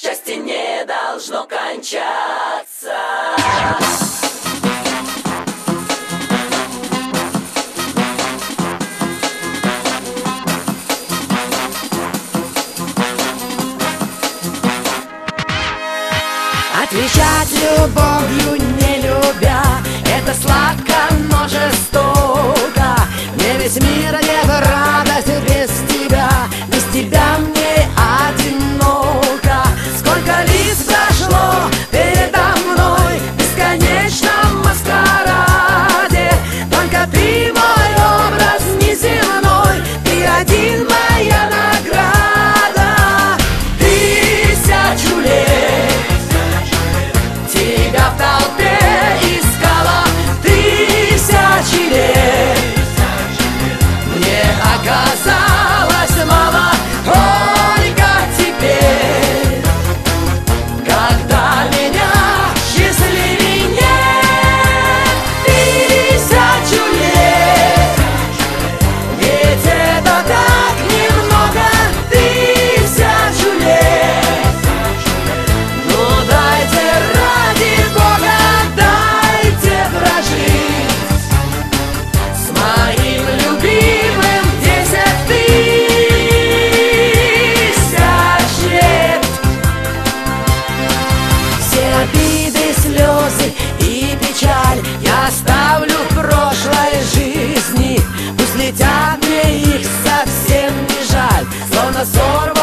счастье не должно кончаться. Отвечать любовью не любя — это сладко, но жестоко. Мне весь мир не в радость без тебя, без тебя мне одиноко. Сколько лиц прошло передо мной в бесконечном маскараде, только ты мой образ неземной, ты один моя награда. Тысячу лет тебя в толпе искала, тысячи лет мне оказалось мало. Только теперь, когда меня счастливей нет, тысячу лет, ведь это так немного, тысячу лет. Ну дайте, ради Бога, дайте прожить с моим любимым 10 000 лет. Все обиды, слезы и печаль я оставлю в прошлой жизни. Пусть летят, мне их совсем не жаль, словно сорван